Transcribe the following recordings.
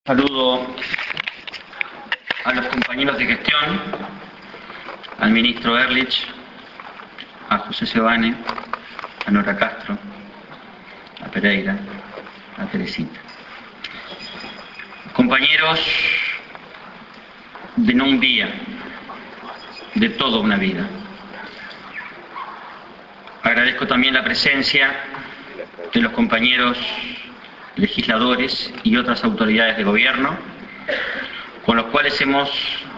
Saludo a los compañeros de gestión, al ministro Ehrlich, a José Seoane, a Nora Castro, a Pereira, a Teresita. Compañeros de no un día, de toda una vida. Agradezco también la presencia de los compañeros legisladores y otras autoridades de gobierno, con los cuales hemos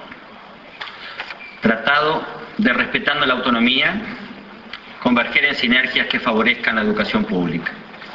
tratado de, respetando la autonomía, converger en sinergias que favorezcan la educación pública.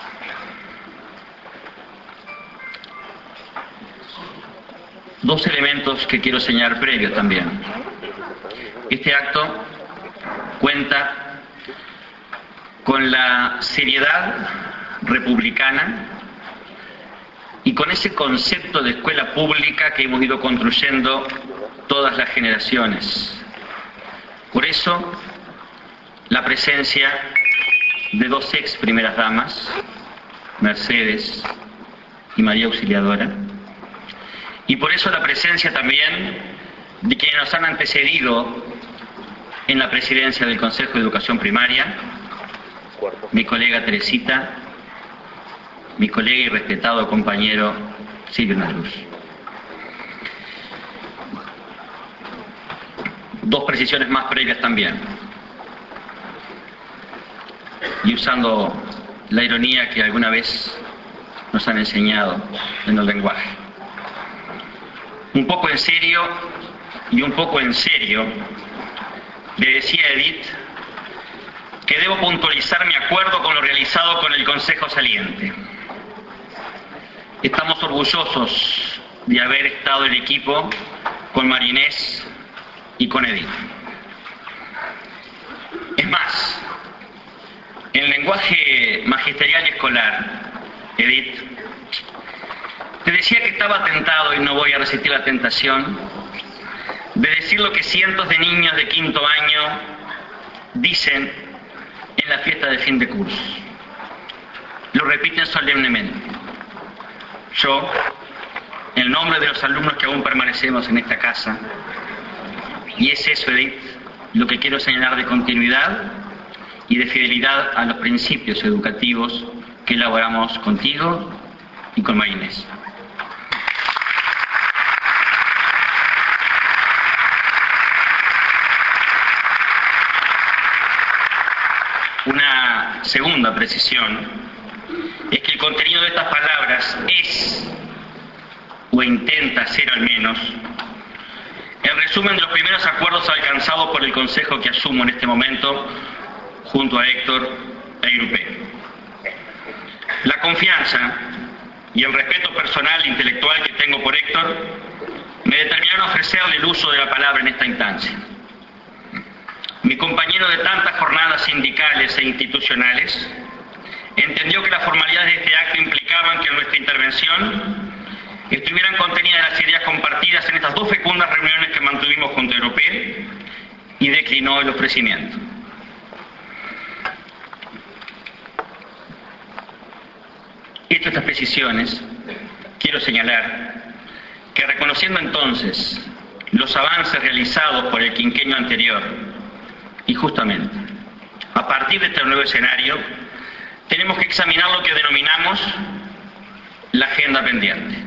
Dos elementos que quiero señalar previos también. Este acto cuenta con la seriedad republicana y con ese concepto de escuela pública que hemos ido construyendo todas las generaciones. Por eso, la presencia de dos ex primeras damas, Mercedes y María Auxiliadora, y por eso la presencia también de quienes nos han antecedido en la presidencia del Consejo de Educación Primaria, mi colega Teresita, mi colega y respetado compañero Silvio Naluz. Dos precisiones más previas también, y usando la ironía que alguna vez nos han enseñado en el lenguaje. Un poco en serio y un poco en serio, le decía a Edith que debo puntualizar mi acuerdo con lo realizado con el Consejo Saliente. Estamos orgullosos de haber estado en equipo con María Inés y con Edith. Es más, en el lenguaje magisterial y escolar, Edith, te decía que estaba tentado, y no voy a resistir la tentación, de decir lo que cientos de niños de quinto año dicen en la fiesta de fin de curso. Lo repiten solemnemente. Yo, en el nombre de los alumnos que aún permanecemos en esta casa, y es eso, Edith, lo que quiero señalar de continuidad y de fidelidad a los principios educativos que elaboramos contigo y con María Inés. Una segunda precisión es que el contenido de estas palabras es, o intenta ser al menos, el resumen de los primeros acuerdos alcanzados por el Consejo que asumo en este momento junto a Héctor e Grupé. La confianza y el respeto personal e intelectual que tengo por Héctor me determinaron a ofrecerle el uso de la palabra en esta instancia. Mi compañero de tantas jornadas sindicales e institucionales entendió que las formalidades de este acto implicaban que en nuestra intervención estuvieran contenidas las ideas compartidas en estas dos fecundas reuniones que mantuvimos junto a Europea, y declinó el ofrecimiento. Estas precisiones, quiero señalar que, reconociendo entonces los avances realizados por el quinquenio anterior, y justamente a partir de este nuevo escenario, tenemos que examinar lo que denominamos la agenda pendiente.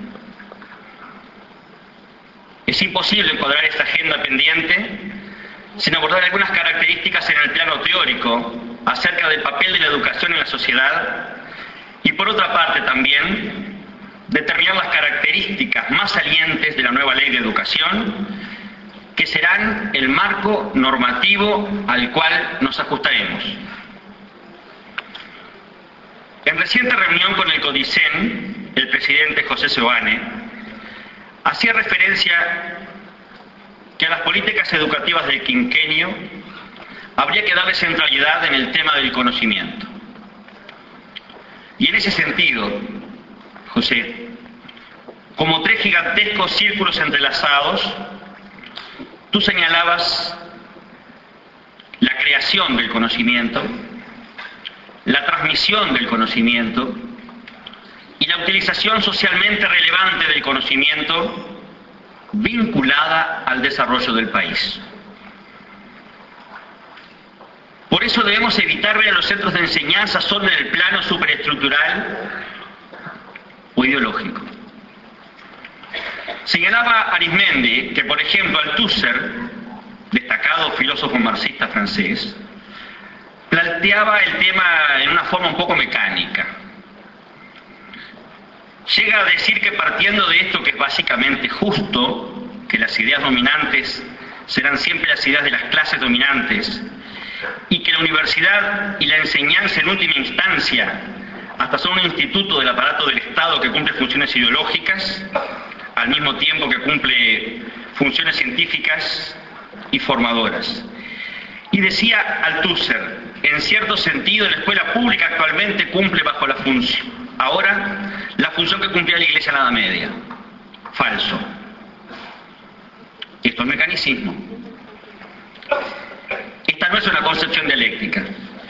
Es imposible encuadrar esta agenda pendiente sin abordar algunas características en el plano teórico acerca del papel de la educación en la sociedad, y por otra parte también determinar las características más salientes de la nueva ley de educación, que serán el marco normativo al cual nos ajustaremos. En reciente reunión con el CODICEN, el presidente José Seoane hacía referencia que a las políticas educativas del quinquenio habría que darle centralidad en el tema del conocimiento. Y en ese sentido, José, como tres gigantescos círculos entrelazados, tú señalabas la creación del conocimiento, la transmisión del conocimiento y la utilización socialmente relevante del conocimiento vinculada al desarrollo del país. Por eso debemos evitar ver a los centros de enseñanza solo en el plano superestructural o ideológico. Señalaba Arismendi que, por ejemplo, Althusser, destacado filósofo marxista francés, planteaba el tema en una forma un poco mecánica. Llega a decir que partiendo de esto, que es básicamente justo, que las ideas dominantes serán siempre las ideas de las clases dominantes, y que la universidad y la enseñanza en última instancia hasta son un instituto del aparato del Estado que cumple funciones ideológicas, al mismo tiempo que cumple funciones científicas y formadoras. Y decía Althusser, en cierto sentido la escuela pública actualmente cumple bajo la función, ahora, la función que cumplía la Iglesia en la Edad Media. Falso. Esto es mecanicismo. Esta no es una concepción dialéctica.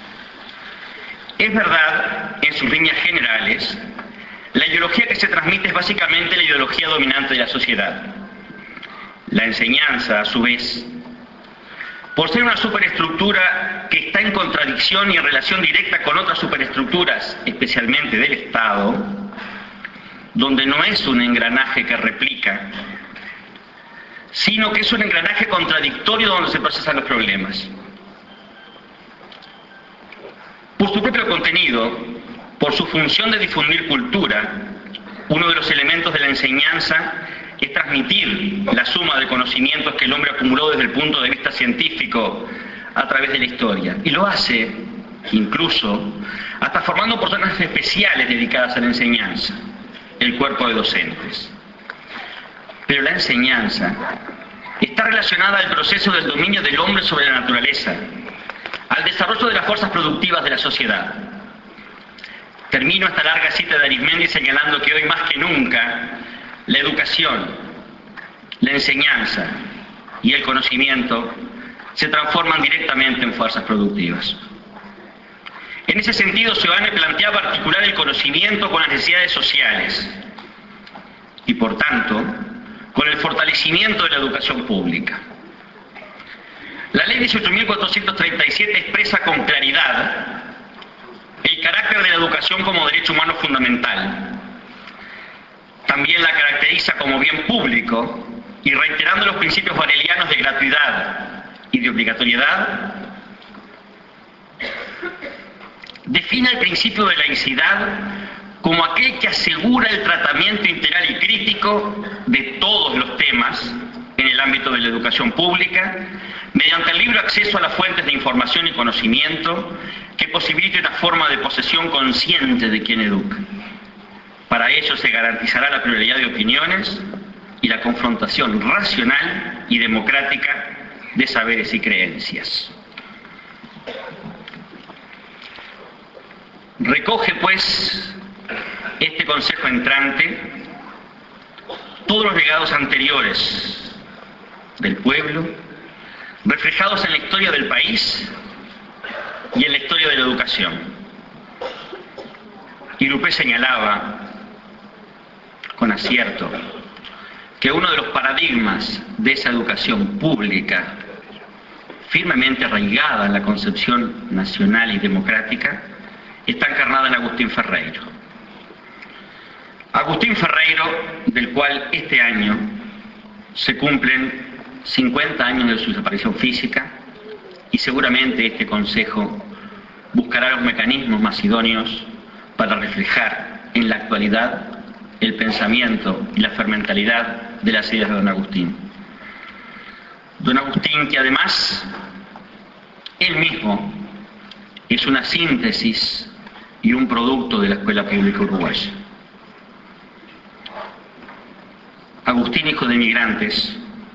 Es verdad, en sus líneas generales, la ideología que se transmite es básicamente la ideología dominante de la sociedad. La enseñanza, a su vez, por ser una superestructura que está en contradicción y en relación directa con otras superestructuras, especialmente del Estado, donde no es un engranaje que replica, sino que es un engranaje contradictorio donde se procesan los problemas. Por su propio contenido, por su función de difundir cultura, uno de los elementos de la enseñanza es transmitir la suma de conocimientos que el hombre acumuló desde el punto de vista científico a través de la historia. Y lo hace, incluso, hasta formando personas especiales dedicadas a la enseñanza, el cuerpo de docentes. Pero la enseñanza está relacionada al proceso del dominio del hombre sobre la naturaleza, al desarrollo de las fuerzas productivas de la sociedad. Termino esta larga cita de Arismendi señalando que hoy más que nunca la educación, la enseñanza y el conocimiento se transforman directamente en fuerzas productivas. En ese sentido, Seoane planteaba articular el conocimiento con las necesidades sociales y, por tanto, con el fortalecimiento de la educación pública. La Ley 18.437 expresa con claridad el carácter de la educación como derecho humano fundamental. También la caracteriza como bien público y, reiterando los principios barelianos de gratuidad y de obligatoriedad, define el principio de laicidad como aquel que asegura el tratamiento integral y crítico de todos los temas en el ámbito de la educación pública, mediante el libre acceso a las fuentes de información y conocimiento que posibilite una forma de posesión consciente de quien educa. Para ello se garantizará la pluralidad de opiniones y la confrontación racional y democrática de saberes y creencias. Recoge, pues, este consejo entrante todos los legados anteriores del pueblo, reflejados en la historia del país y en la historia de la educación. Y Lupé señalaba, con acierto, que uno de los paradigmas de esa educación pública, firmemente arraigada en la concepción nacional y democrática, está encarnada en Agustín Ferreiro. Agustín Ferreiro, del cual este año se cumplen 50 años de su desaparición física, y seguramente este Consejo buscará los mecanismos más idóneos para reflejar en la actualidad el pensamiento y la fermentalidad de las ideas de don Agustín. Don Agustín, que además él mismo es una síntesis y un producto de la escuela pública uruguaya. Agustín, hijo de inmigrantes,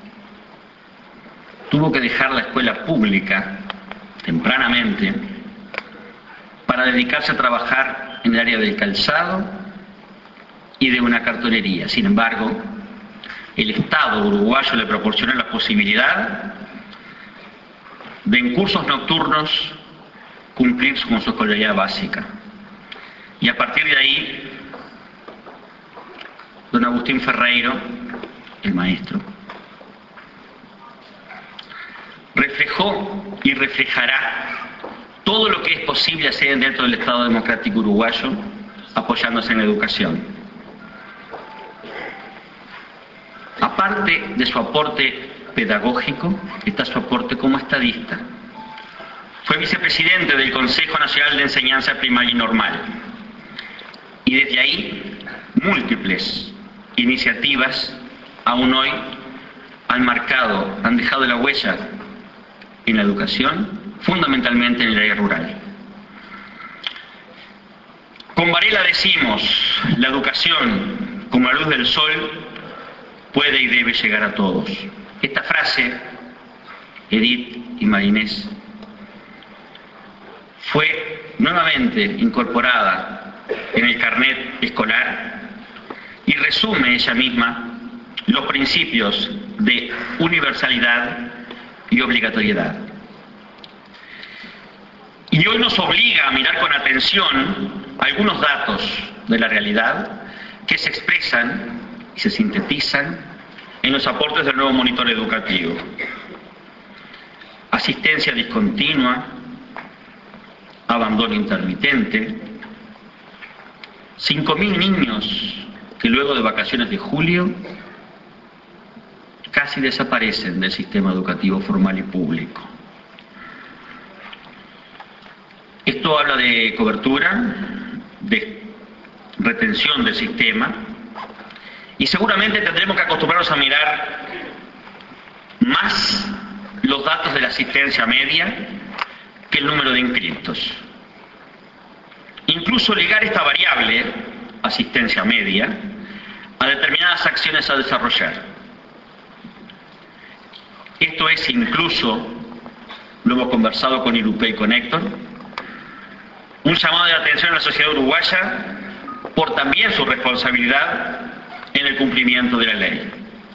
tuvo que dejar la escuela pública tempranamente para dedicarse a trabajar en el área del calzado y de una cartonería. Sin embargo, el Estado uruguayo le proporcionó la posibilidad de, en cursos nocturnos, cumplir con su escolaridad básica. Y a partir de ahí don Agustín Ferreiro, el maestro, reflejó y reflejará todo lo que es posible hacer dentro del Estado Democrático Uruguayo apoyándose en la educación. Aparte de su aporte pedagógico, está su aporte como estadista. Fue vicepresidente del Consejo Nacional de Enseñanza Primaria y Normal. Y desde ahí, múltiples iniciativas, aún hoy, han dejado la huella en la educación, fundamentalmente en el área rural. Con Varela decimos, la educación, como la luz del sol, puede y debe llegar a todos. Esta frase, Edith y Marinés, fue nuevamente incorporada en el carnet escolar y resume ella misma los principios de universalidad y obligatoriedad. Y hoy nos obliga a mirar con atención algunos datos de la realidad que se expresan y se sintetizan en los aportes del nuevo monitor educativo. Asistencia discontinua, abandono intermitente, 5.000 niños que luego de vacaciones de julio casi desaparecen del sistema educativo formal y público. Esto habla de cobertura, de retención del sistema, y seguramente tendremos que acostumbrarnos a mirar más los datos de la asistencia media que el número de inscriptos. Incluso ligar esta variable, asistencia media, a determinadas acciones a desarrollar. Esto es incluso, lo hemos conversado con Irupé y con Héctor, un llamado de atención a la sociedad uruguaya por también su responsabilidad en el cumplimiento de la ley.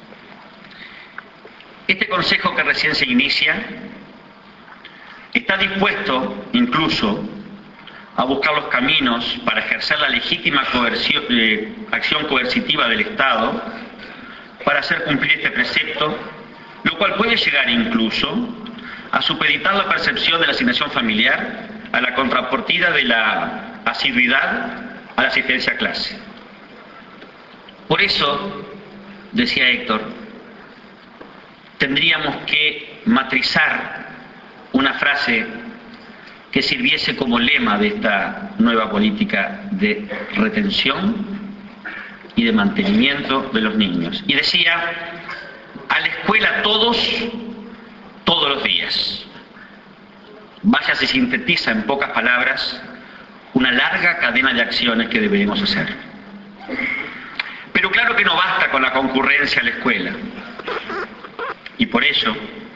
Este consejo que recién se inicia está dispuesto incluso a buscar los caminos para ejercer la legítima acción coercitiva del Estado para hacer cumplir este precepto, lo cual puede llegar incluso a supeditar la percepción de la asignación familiar a la contrapartida de la asiduidad a la asistencia a clase. Por eso, decía Héctor, tendríamos que matrizar una frase que sirviese como lema de esta nueva política de retención y de mantenimiento de los niños. Y decía, a la escuela todos los días. Vaya, se sintetiza en pocas palabras una larga cadena de acciones que deberemos hacer. Pero claro que no basta con la concurrencia a la escuela. Y por ello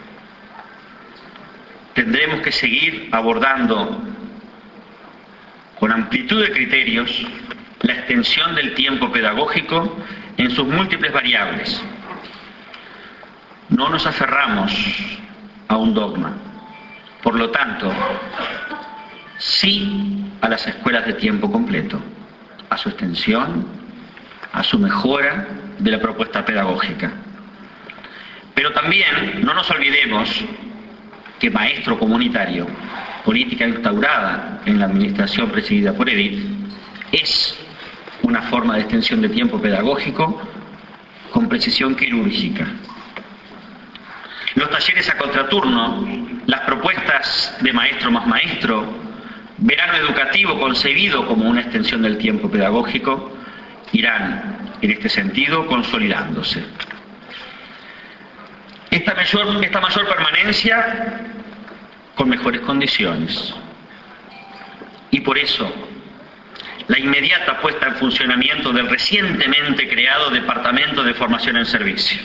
tendremos que seguir abordando con amplitud de criterios la extensión del tiempo pedagógico en sus múltiples variables. No nos aferramos a un dogma. Por lo tanto, sí a las escuelas de tiempo completo, a su extensión, a su mejora de la propuesta pedagógica. Pero también no nos olvidemos que maestro comunitario, política instaurada en la administración presidida por Edith, es una forma de extensión de tiempo pedagógico con precisión quirúrgica. Los talleres a contraturno, las propuestas de maestro más maestro, verano educativo concebido como una extensión del tiempo pedagógico, irán en este sentido consolidándose. Esta mayor permanencia con mejores condiciones. Y por eso, la inmediata puesta en funcionamiento del recientemente creado Departamento de Formación en Servicio.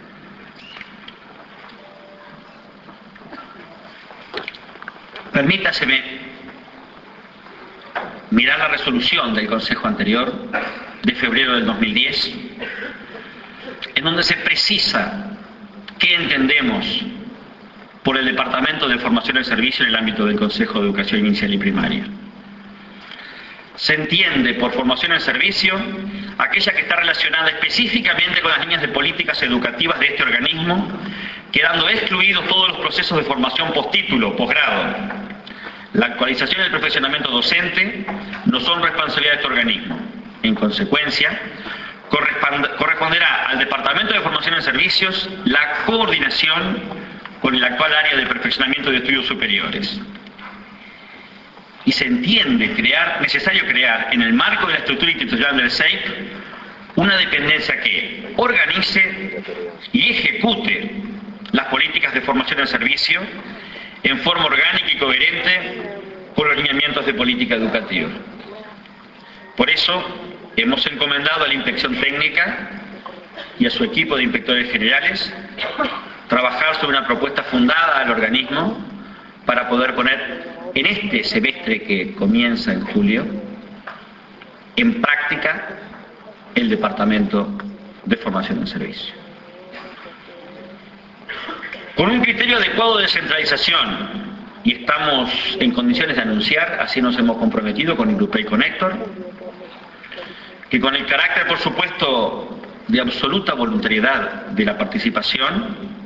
Permítaseme mirar la resolución del Consejo anterior, de febrero del 2010, en donde se precisa qué entendemos por el Departamento de Formación en Servicio en el ámbito del Consejo de Educación Inicial y Primaria. Se entiende por formación en servicio aquella que está relacionada específicamente con las líneas de políticas educativas de este organismo, quedando excluidos todos los procesos de formación postítulo, posgrado. La actualización y el perfeccionamiento docente no son responsabilidad de este organismo. En consecuencia, corresponderá al Departamento de Formación en Servicios la coordinación con el actual área de perfeccionamiento de estudios superiores. Y se entiende necesario crear, en el marco de la estructura institucional del CEIP, una dependencia que organice y ejecute las políticas de formación en servicio en forma orgánica y coherente con los lineamientos de política educativa. Por eso, hemos encomendado a la Inspección Técnica y a su equipo de inspectores generales trabajar sobre una propuesta fundada al organismo para poder poner en este semestre que comienza en julio en práctica el Departamento de Formación en Servicio. Con un criterio adecuado de descentralización, y estamos en condiciones de anunciar, así nos hemos comprometido con Ingrupé y con Héctor, que con el carácter, por supuesto, de absoluta voluntariedad de la participación,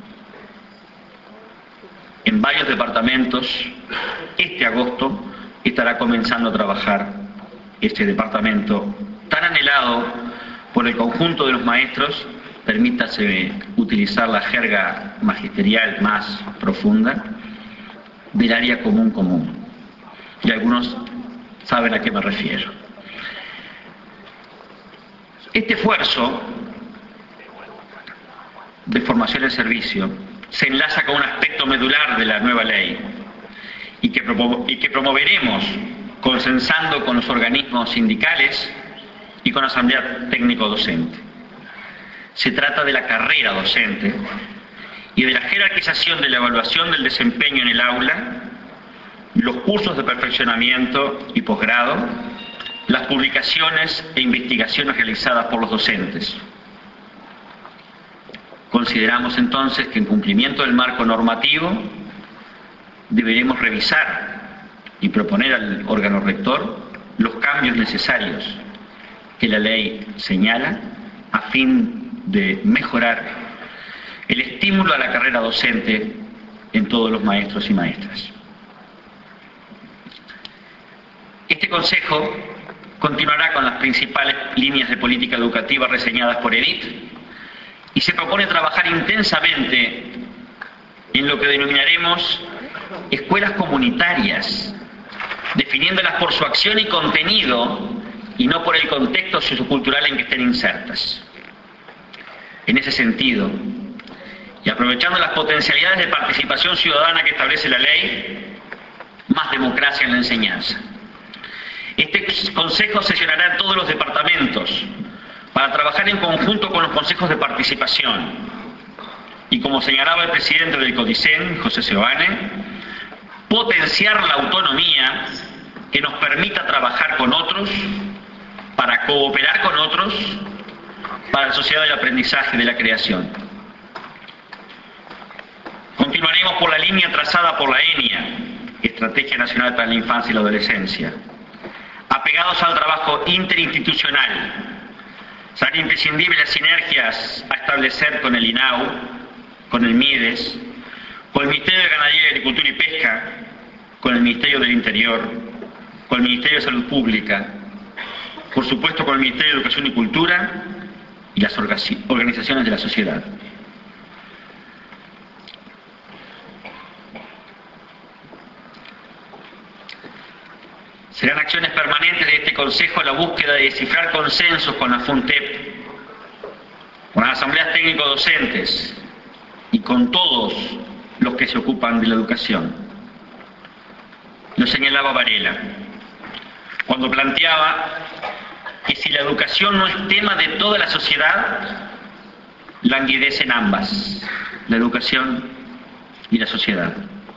en varios departamentos, este agosto estará comenzando a trabajar este departamento tan anhelado por el conjunto de los maestros, permítase utilizar la jerga magisterial más profunda, del área común. Y algunos saben a qué me refiero. Este esfuerzo de formación en servicio se enlaza con un aspecto medular de la nueva ley y que promoveremos consensando con los organismos sindicales y con la Asamblea Técnico-Docente. Se trata de la carrera docente y de la jerarquización de la evaluación del desempeño en el aula, los cursos de perfeccionamiento y posgrado, las publicaciones e investigaciones realizadas por los docentes. Consideramos entonces que en cumplimiento del marco normativo deberemos revisar y proponer al órgano rector los cambios necesarios que la ley señala a fin de mejorar el estímulo a la carrera docente en todos los maestros y maestras. Este Consejo continuará con las principales líneas de política educativa reseñadas por Edith y se propone trabajar intensamente en lo que denominaremos escuelas comunitarias, definiéndolas por su acción y contenido y no por el contexto sociocultural en que estén insertas. En ese sentido, y aprovechando las potencialidades de participación ciudadana que establece la ley, más democracia en la enseñanza. Este Consejo sesionará en todos los departamentos para trabajar en conjunto con los consejos de participación y, como señalaba el presidente del CODICEN, José Seoane, potenciar la autonomía que nos permita trabajar con otros, para cooperar con otros, para la sociedad del aprendizaje y de la creación. Continuaremos por la línea trazada por la ENIA, Estrategia Nacional para la Infancia y la Adolescencia, apegados al trabajo interinstitucional. Serán imprescindibles las sinergias a establecer con el INAU, con el MIDES, con el Ministerio de Ganadería, Agricultura y Pesca, con el Ministerio del Interior, con el Ministerio de Salud Pública, por supuesto con el Ministerio de Educación y Cultura y las organizaciones de la sociedad. Serán acciones permanentes de este Consejo la búsqueda de descifrar consensos con la FUNTEP, con las asambleas técnico-docentes y con todos los que se ocupan de la educación. Lo señalaba Varela, cuando planteaba que si la educación no es tema de toda la sociedad, languidecen ambas, la educación y la sociedad.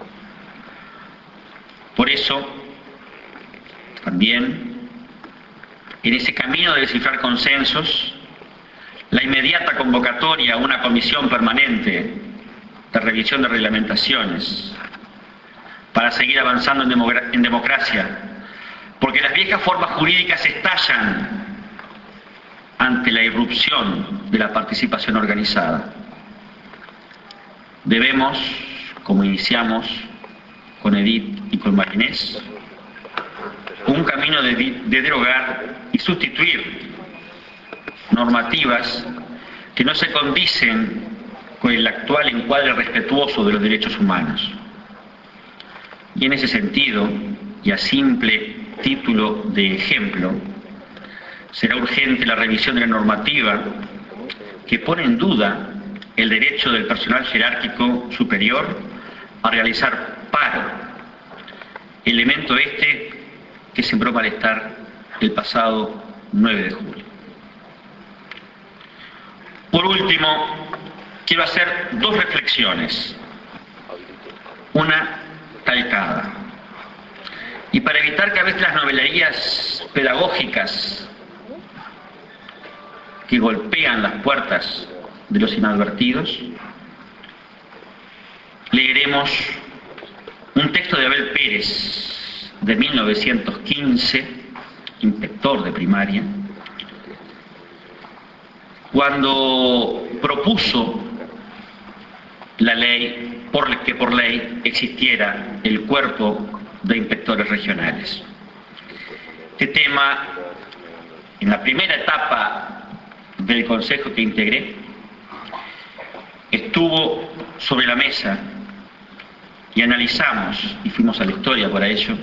Por eso, también, en ese camino de descifrar consensos, la inmediata convocatoria a una comisión permanente de revisión de reglamentaciones para seguir avanzando en democracia, porque las viejas formas jurídicas estallan ante la irrupción de la participación organizada. Debemos, como iniciamos con Edith y con Marinés, un camino de derogar y sustituir normativas que no se condicen con el actual encuadre respetuoso de los derechos humanos. Y en ese sentido, y a simple título de ejemplo, será urgente la revisión de la normativa que pone en duda el derecho del personal jerárquico superior a realizar paro, elemento este que sembró malestar el pasado 9 de julio. Por último, quiero hacer dos reflexiones, una calcada. Y para evitar que a veces las novelerías pedagógicas que golpean las puertas de los inadvertidos, leeremos un texto de Abel Pérez de 1915, inspector de primaria, cuando propuso la ley, que por ley existiera el cuerpo de inspectores regionales. Este tema, en la primera etapa del consejo que integré, estuvo sobre la mesa y analizamos, y fuimos a la historia para ello.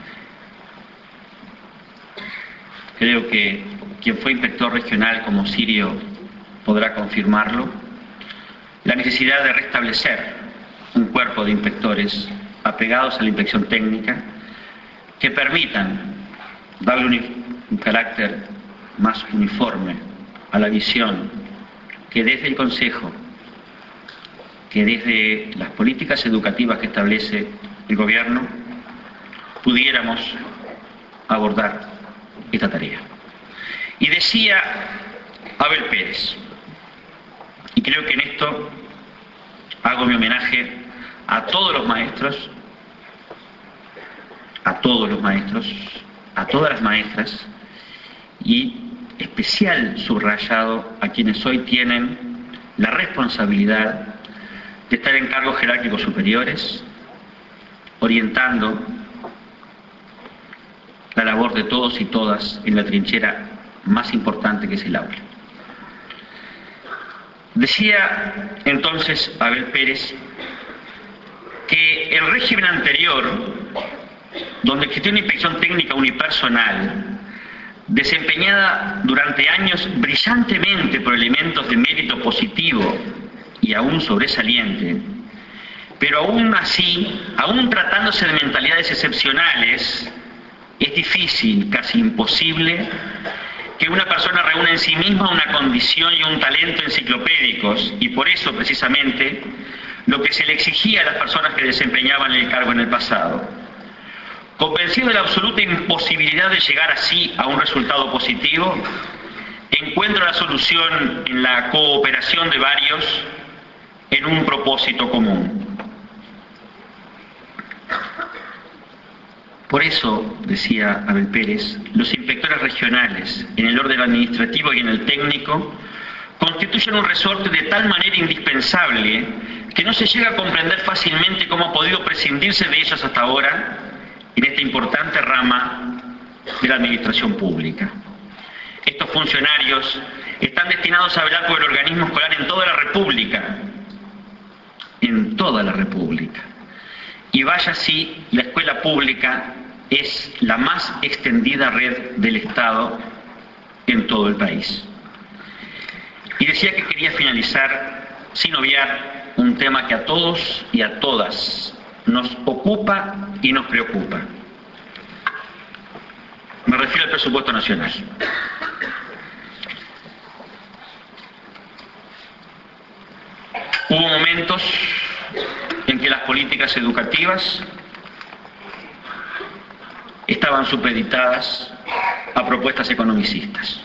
Creo que quien fue inspector regional como Sirio podrá confirmarlo, la necesidad de restablecer un cuerpo de inspectores apegados a la inspección técnica que permitan darle un carácter más uniforme a la visión que desde el Consejo, que desde las políticas educativas que establece el Gobierno, pudiéramos abordar esta tarea. Y decía Abel Pérez, y creo que en esto hago mi homenaje a todos los maestros, a todas las maestras, y especial subrayado a quienes hoy tienen la responsabilidad de estar en cargos jerárquicos superiores, orientando la labor de todos y todas en la trinchera más importante que es el aula. Decía entonces Abel Pérez que el régimen anterior, donde existió una inspección técnica unipersonal, desempeñada durante años brillantemente por elementos de mérito positivo y aún sobresaliente, pero aún así, aún tratándose de mentalidades excepcionales, es difícil, casi imposible, que una persona reúna en sí misma una condición y un talento enciclopédicos, y por eso precisamente lo que se le exigía a las personas que desempeñaban el cargo en el pasado. Convencido de la absoluta imposibilidad de llegar así a un resultado positivo, encuentro la solución en la cooperación de varios en un propósito común. Por eso, decía Abel Pérez, los inspectores regionales, en el orden administrativo y en el técnico, constituyen un resorte de tal manera indispensable que no se llega a comprender fácilmente cómo ha podido prescindirse de ellos hasta ahora en esta importante rama de la administración pública. Estos funcionarios están destinados a velar por el organismo escolar en toda la República. Y vaya si la escuela pública es la más extendida red del Estado en todo el país. Y decía que quería finalizar sin obviar un tema que a todos y a todas nos ocupa y nos preocupa. Me refiero al presupuesto nacional. Hubo momentos en que las políticas educativas estaban supeditadas a propuestas economicistas.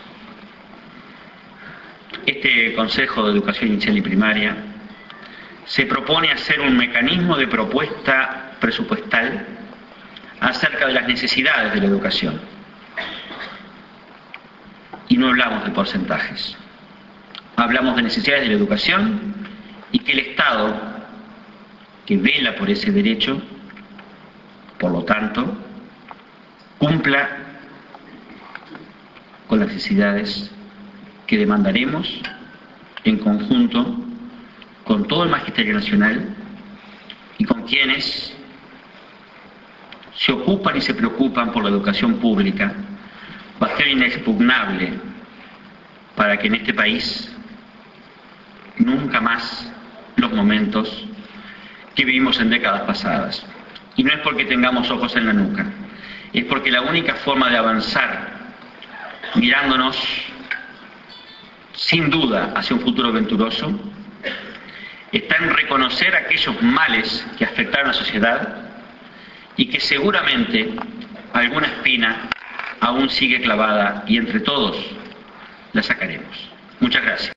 Este Consejo de Educación Inicial y Primaria se propone hacer un mecanismo de propuesta presupuestal acerca de las necesidades de la educación. Y no hablamos de porcentajes. Hablamos de necesidades de la educación y que el Estado, que vela por ese derecho, por lo tanto, cumpla con las necesidades que demandaremos en conjunto con todo el Magisterio Nacional y con quienes se ocupan y se preocupan por la educación pública, va a ser inexpugnable para que en este país nunca más los momentos que vivimos en décadas pasadas. Y no es porque tengamos ojos en la nuca, es porque la única forma de avanzar mirándonos sin duda hacia un futuro venturoso está en reconocer aquellos males que afectaron a la sociedad y que seguramente alguna espina aún sigue clavada y entre todos la sacaremos. Muchas gracias.